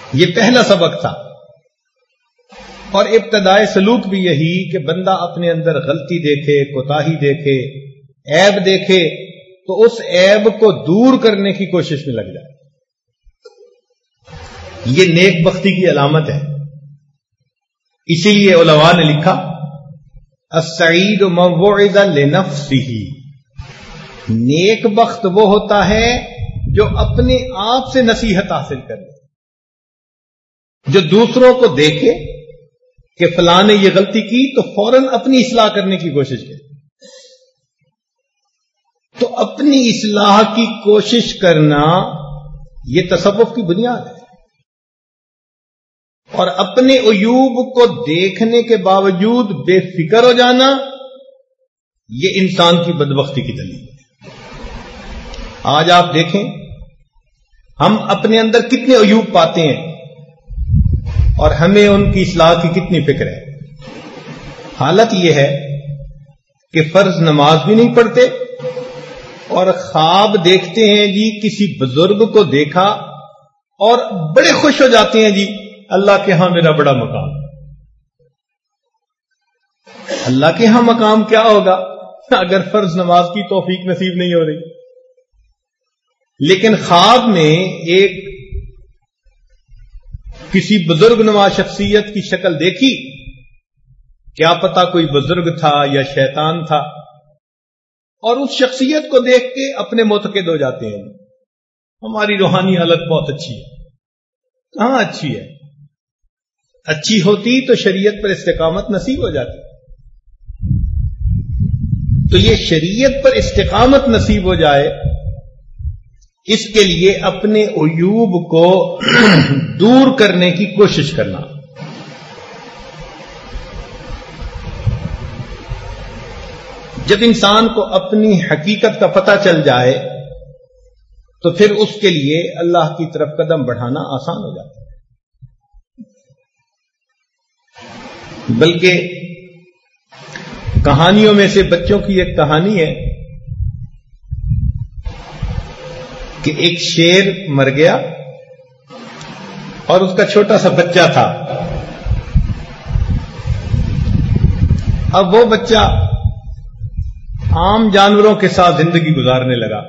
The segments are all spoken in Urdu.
یہ پہلا سبق تھا. اور ابتدائے سلوک بھی یہی کہ بندہ اپنے اندر غلطی دیکھے، کوتاہی دیکھے، عیب دیکھے تو اس عیب کو دور کرنے کی کوشش میں لگ جائے. یہ نیک بختی کی علامت ہے. اسی لیے علماء نے لکھا السعید من وعظ لنفسہ، نیک بخت وہ ہوتا ہے جو اپنے آپ سے نصیحت حاصل کر لے، جو دوسروں کو دیکھے کہ فلاں نے یہ غلطی کی تو فوراً اپنی اصلاح کرنے کی کوشش کرے. تو اپنی اصلاح کی کوشش کرنا یہ تصوف کی بنیاد ہے. اور اپنے عیوب کو دیکھنے کے باوجود بے فکر ہو جانا یہ انسان کی بدبختی کی دلیل ہے. آج آپ دیکھیں ہم اپنے اندر کتنے عیوب پاتے ہیں اور ہمیں ان کی اصلاح کی کتنی فکر ہے. حالت یہ ہے کہ فرض نماز بھی نہیں پڑھتے اور خواب دیکھتے ہیں جی کسی بزرگ کو دیکھا اور بڑے خوش ہو جاتے ہیں جی اللہ کے ہاں میرا بڑا مقام. اللہ کے ہاں مقام کیا ہوگا اگر فرض نماز کی توفیق نصیب نہیں ہو رہی. لیکن خواب میں ایک کسی بزرگ نما شخصیت کی شکل دیکھی، کیا پتا کوئی بزرگ تھا یا شیطان تھا، اور اس شخصیت کو دیکھ کے اپنے معتقد ہو جاتے ہیں ہماری روحانی حالت بہت اچھی ہے. کہاں اچھی ہے؟ اچھی ہوتی تو شریعت پر استقامت نصیب ہو جاتی. تو یہ شریعت پر استقامت نصیب ہو جائے اس کے لیے اپنے عیوب کو دور کرنے کی کوشش کرنا. جب انسان کو اپنی حقیقت کا پتہ چل جائے تو پھر اس کے لیے اللہ کی طرف قدم بڑھانا آسان ہو جاتا ہے. بلکہ کہانیوں میں سے بچوں کی ایک کہانی ہے کہ ایک شیر مر گیا اور اس کا چھوٹا سا بچہ تھا. اب وہ بچہ عام جانوروں کے ساتھ زندگی گزارنے لگا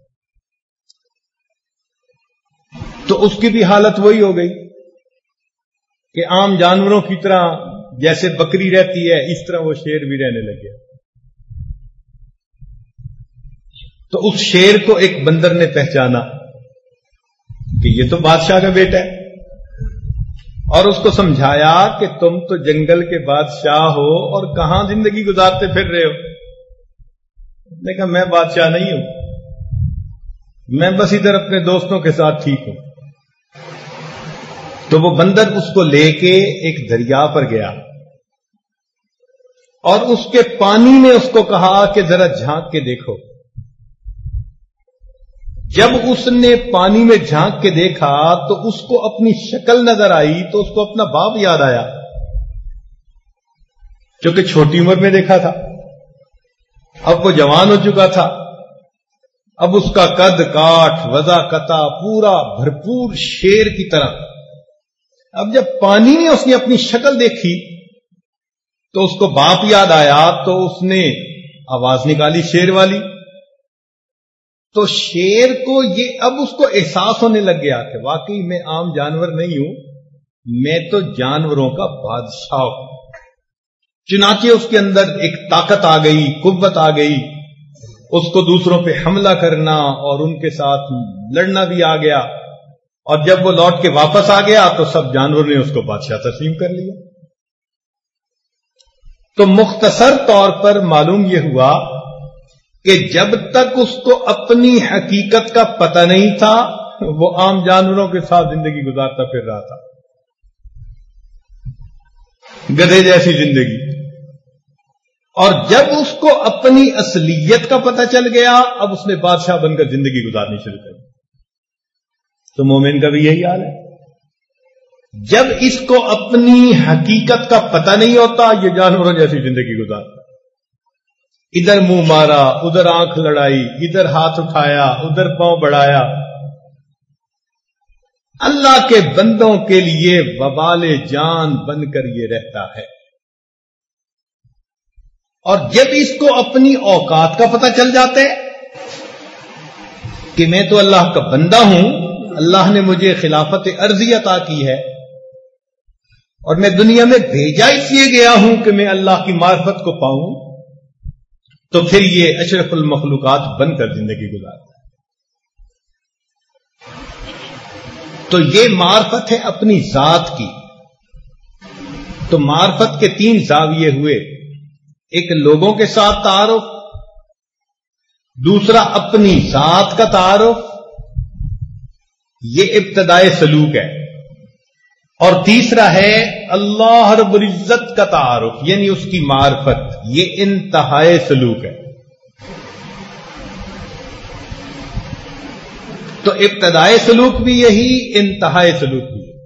تو اس کی بھی حالت وہی ہو گئی کہ عام جانوروں کی طرح جیسے بکری رہتی ہے اس طرح وہ شیر بھی رہنے لگے. تو اس شیر کو ایک بندر نے پہچانا کہ یہ تو بادشاہ کا بیٹا ہے اور اس کو سمجھایا کہ تم تو جنگل کے بادشاہ ہو اور کہاں زندگی گزارتے پھر رہے ہو. نے کہا میں بادشاہ نہیں ہوں، میں بس ادھر اپنے دوستوں کے ساتھ ٹھیک ہوں. تو وہ بندر اس کو لے کے ایک دریا پر گیا اور اس کے پانی میں اس کو کہا کہ ذرا جھانک کے دیکھو. جب اس نے پانی میں جھانک کے دیکھا تو اس کو اپنی شکل نظر آئی تو اس کو اپنا باپ یاد آیا کیونکہ چھوٹی عمر میں دیکھا تھا. اب وہ جوان ہو چکا تھا، اب اس کا قد کاٹ وضاقتہ پورا بھرپور شیر کی طرح. اب جب پانی میں اس نے اپنی شکل دیکھی تو اس کو باپ یاد آیا تو اس نے آواز نکالی شیر والی. تو شیر کو یہ اب اس کو احساس ہونے لگ گیا کہ واقعی میں عام جانور نہیں ہوں، میں تو جانوروں کا بادشاہ ہوں. چنانچہ اس کے اندر ایک طاقت آ گئی، قوت آ گئی، اس کو دوسروں پہ حملہ کرنا اور ان کے ساتھ لڑنا بھی آ گیا. اور جب وہ لوٹ کے واپس آ گیا تو سب جانور نے اس کو بادشاہ تسلیم کر لیا. تو مختصر طور پر معلوم یہ ہوا کہ جب تک اس کو اپنی حقیقت کا پتہ نہیں تھا وہ عام جانوروں کے ساتھ زندگی گزارتا پھر رہا تھا، گدھے جیسی زندگی. اور جب اس کو اپنی اصلیت کا پتہ چل گیا اب اس نے بادشاہ بن کر زندگی گزارنی شروع کر دی. تو مومن کا بھی یہی حال ہے. جب اس کو اپنی حقیقت کا پتہ نہیں ہوتا یہ جانوروں جیسی زندگی گزارتا، ادھر منہ مارا ادھر آنکھ لڑائی، ادھر ہاتھ اٹھایا ادھر پاؤں بڑھایا. اللہ کے بندوں کے لیے وبال جان بن کر یہ رہتا ہے. اور جب اس کو اپنی اوقات کا پتہ چل جاتا ہے کہ میں تو اللہ کا بندہ ہوں، اللہ نے مجھے خلافت ارضی عطا کی ہے اور میں دنیا میں بھیجا اس لیے گیا ہوں کہ میں اللہ کی معرفت کو پاؤں، تو پھر یہ اشرف المخلوقات بن کر زندگی گزارتا ہے. تو یہ معرفت ہے اپنی ذات کی. تو معرفت کے 3 زاویے ہوئے. ایک لوگوں کے ساتھ تعارف، دوسرا اپنی ذات کا تعارف، یہ ابتدائے سلوک ہے، اور تیسرا ہے اللہ رب العزت کا تعارف، یعنی اس کی معرفت، یہ انتہائے سلوک ہے. تو ابتدائے سلوک بھی یہی، انتہائے سلوک بھی یہی.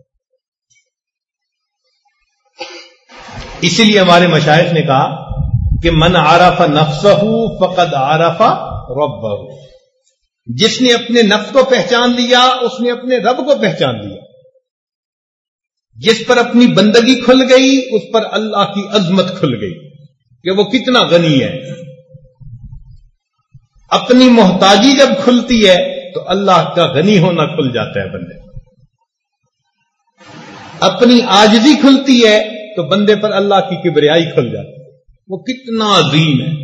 اسی لیے ہمارے مشائخ نے کہا کہ من عرف نفسہ فقد عرف ربہ. جس نے اپنے نفس کو پہچان لیا اس نے اپنے رب کو پہچان لیا. جس پر اپنی بندگی کھل گئی اس پر اللہ کی عظمت کھل گئی کہ وہ کتنا غنی ہے. اپنی محتاجی جب کھلتی ہے تو اللہ کا غنی ہونا کھل جاتا ہے بندے. اپنی عاجزی کھلتی ہے تو بندے پر اللہ کی کبریائی کھل جاتی ہے، وہ کتنا عظیم ہے.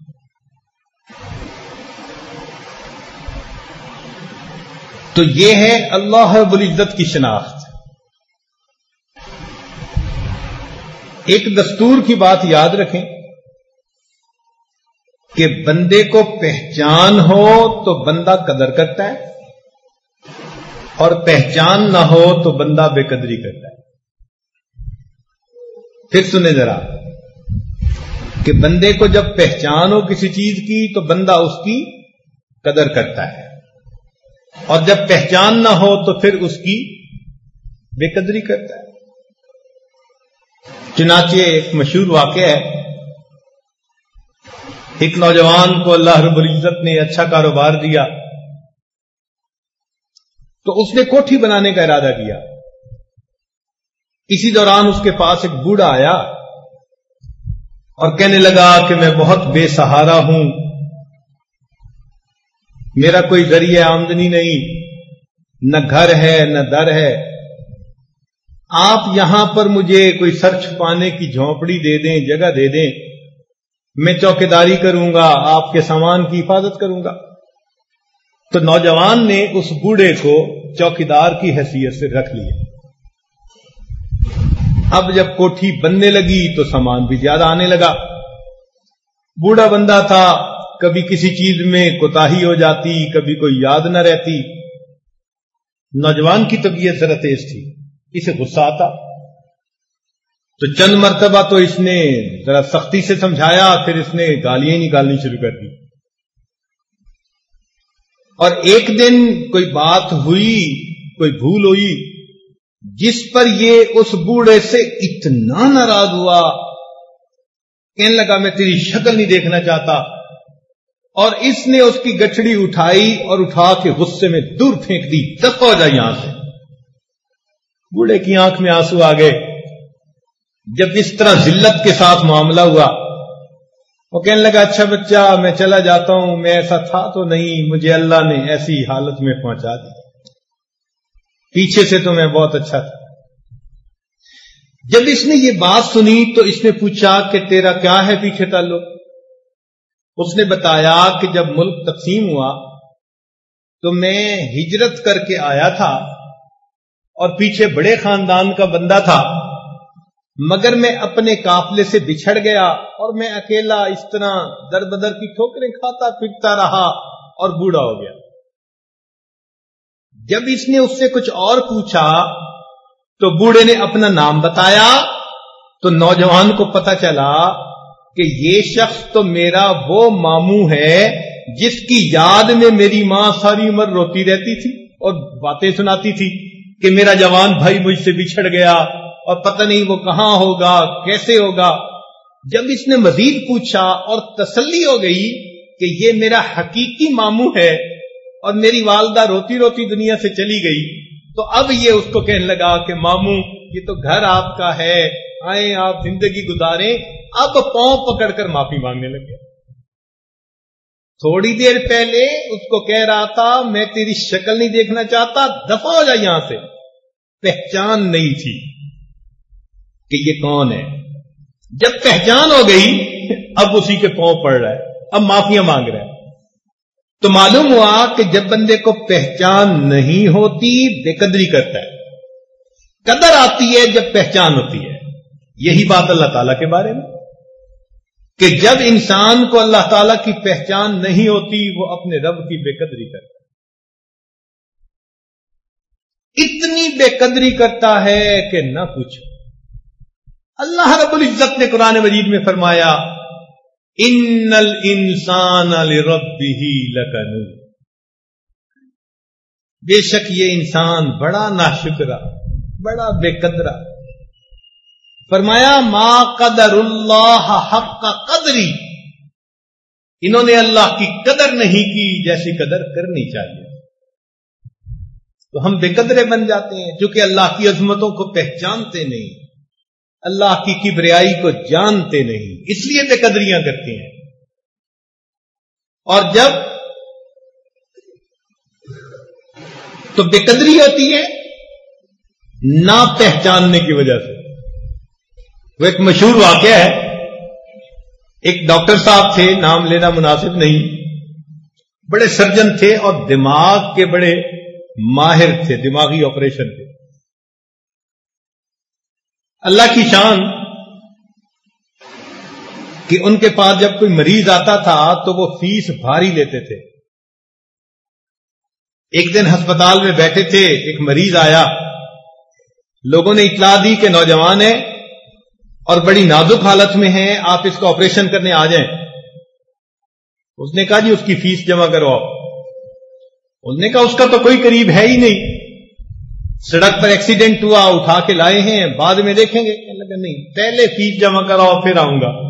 تو یہ ہے اللہ رب العزت کی شناخت. ایک دستور کی بات یاد رکھیں کہ بندے کو پہچان ہو تو بندہ قدر کرتا ہے، اور پہچان نہ ہو تو بندہ بے قدری کرتا ہے. پھر سنیں ذرا کہ بندے کو جب پہچان ہو کسی چیز کی تو بندہ اس کی قدر کرتا ہے، اور جب پہچان نہ ہو تو پھر اس کی بے قدری کرتا ہے. چنانچہ ایک مشہور واقعہ ہے، ایک نوجوان کو اللہ رب العزت نے اچھا کاروبار دیا تو اس نے کوٹھی بنانے کا ارادہ کیا. اسی دوران اس کے پاس ایک بوڑھا آیا اور کہنے لگا کہ میں بہت بے سہارا ہوں، میرا کوئی ذریعہ آمدنی نہیں، نہ گھر ہے نہ در ہے، آپ یہاں پر مجھے کوئی سر چھپانے کی جھونپڑی دے دیں، جگہ دے دیں، میں چوکیداری کروں گا، آپ کے سامان کی حفاظت کروں گا. تو نوجوان نے اس بوڑھے کو چوکیدار کی حیثیت سے رکھ لیا. اب جب کوٹھی بننے لگی تو سامان بھی زیادہ آنے لگا. بوڑھا بندہ تھا، کبھی کسی چیز میں کوتاہی ہو جاتی، کبھی کوئی یاد نہ رہتی. نوجوان کی طبیعت ذرا تیز تھی، اسے غصہ آتا تو چند مرتبہ تو اس نے ذرا سختی سے سمجھایا، پھر اس نے گالیاں نکالنی شروع کر دی. اور ایک دن کوئی بات ہوئی، کوئی بھول ہوئی جس پر یہ اس بوڑھے سے اتنا ناراض ہوا، کہنے لگا میں تیری شکل نہیں دیکھنا چاہتا، اور اس نے اس کی گٹھڑی اٹھائی اور اٹھا کے غصے میں دور پھینک دی، دفع ہو جا یہاں سے. بوڑھے کی آنکھ میں آنسو آ گئے. جب اس طرح ذلت کے ساتھ معاملہ ہوا، وہ کہنے لگا اچھا بچہ میں چلا جاتا ہوں، میں ایسا تھا تو نہیں، مجھے اللہ نے ایسی حالت میں پہنچا دی، پیچھے سے تو میں بہت اچھا تھا. جب اس نے یہ بات سنی تو اس نے پوچھا کہ تیرا کیا ہے پیچھے تعلق. اس نے بتایا کہ جب ملک تقسیم ہوا تو میں ہجرت کر کے آیا تھا اور پیچھے بڑے خاندان کا بندہ تھا، مگر میں اپنے قافلے سے بچھڑ گیا اور میں اکیلا اس طرح در بدر کی ٹھوکریں کھاتا پھرتا رہا اور بوڑھا ہو گیا. جب اس نے اس سے کچھ اور پوچھا تو بوڑھے نے اپنا نام بتایا تو نوجوان کو پتہ چلا کہ یہ شخص تو میرا وہ ماموں ہے جس کی یاد میں میری ماں ساری عمر روتی رہتی تھی اور باتیں سناتی تھی کہ میرا جوان بھائی مجھ سے بچھڑ گیا اور پتہ نہیں وہ کہاں ہوگا، کیسے ہوگا. جب اس نے مزید پوچھا اور تسلی ہو گئی کہ یہ میرا حقیقی ماموں ہے اور میری والدہ روتی روتی دنیا سے چلی گئی، تو اب یہ اس کو کہنے لگا کہ ماموں یہ تو گھر آپ کا ہے، آئیں آپ زندگی گزاریں. اب پاؤں پکڑ کر معافی مانگنے لگے. تھوڑی دیر پہلے اس کو کہہ رہا تھا میں تیری شکل نہیں دیکھنا چاہتا، دفع ہو جا یہاں سے. پہچان نہیں تھی کہ یہ کون ہے. جب پہچان ہو گئی اب اسی کے پاؤں پڑ رہا ہے، اب معافیاں مانگ رہا ہے. تو معلوم ہوا کہ جب بندے کو پہچان نہیں ہوتی بے قدری کرتا ہے. قدر آتی ہے جب پہچان ہوتی ہے. یہی بات اللہ تعالیٰ کے بارے میں کہ جب انسان کو اللہ تعالیٰ کی پہچان نہیں ہوتی وہ اپنے رب کی بے قدری کرتا ہے. اتنی بے قدری کرتا ہے کہ نہ پوچھو. اللہ رب العزت نے قرآن مجید میں فرمایا ان الانسان لربہ لکنود، بے شک یہ انسان بڑا ناشکرا، بڑا بے قدرا. فرمایا ما قدر اللہ حق قدری، انہوں نے اللہ کی قدر نہیں کی جیسی قدر کرنی چاہیے. تو ہم بے قدرے بن جاتے ہیں چونکہ اللہ کی عظمتوں کو پہچانتے نہیں، اللہ کی کبریائی کو جانتے نہیں، اس لیے بے قدریاں کرتے ہیں. اور جب تو بے قدری ہوتی ہے نہ پہچاننے کی وجہ سے. وہ ایک مشہور واقعہ ہے، ایک ڈاکٹر صاحب تھے، نام لینا مناسب نہیں، بڑے سرجن تھے اور دماغ کے بڑے ماہر تھے، دماغی آپریشن تھے. اللہ کی شان کہ ان کے پاس جب کوئی مریض آتا تھا تو وہ فیس بھاری لیتے تھے. ایک دن ہسپتال میں بیٹھے تھے، ایک مریض آیا، لوگوں نے اطلاع دی کہ نوجوان ہے اور بڑی نازک حالت میں ہے، آپ اس کا آپریشن کرنے آ جائیں. اس نے کہا جی اس کی فیس جمع کرو. انہوں نے کہا اس کا تو کوئی قریب ہے ہی نہیں، سڑک پر ایکسیڈنٹ ہوا، اٹھا کے لائے ہیں، بعد میں دیکھیں گے. کہنے لگا نہیں، پہلے فیس جمع کراؤ پھر آؤں گا.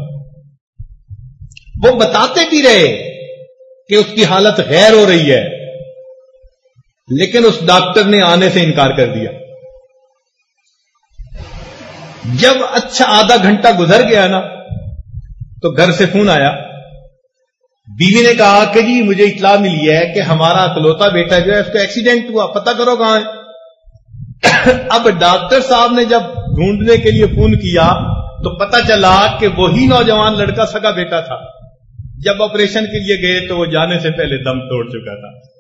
وہ بتاتے بھی رہے کہ اس کی حالت غیر ہو رہی ہے، لیکن اس ڈاکٹر نے آنے سے انکار کر دیا. جب اچھا آدھا گھنٹہ گزر گیا نا تو گھر سے فون آیا. بیوی نے کہا کہ جی مجھے اطلاع ملی ہے کہ ہمارا اکلوتا بیٹا جو ہے اس کو ایکسیڈنٹ ہوا، پتہ کرو کہاں ہے. اب ڈاکٹر صاحب نے جب ڈھونڈنے کے لیے فون کیا تو پتہ چلا کہ وہی نوجوان لڑکا سگا بیٹا تھا. جب آپریشن کے لیے گئے تو وہ جانے سے پہلے دم توڑ چکا تھا.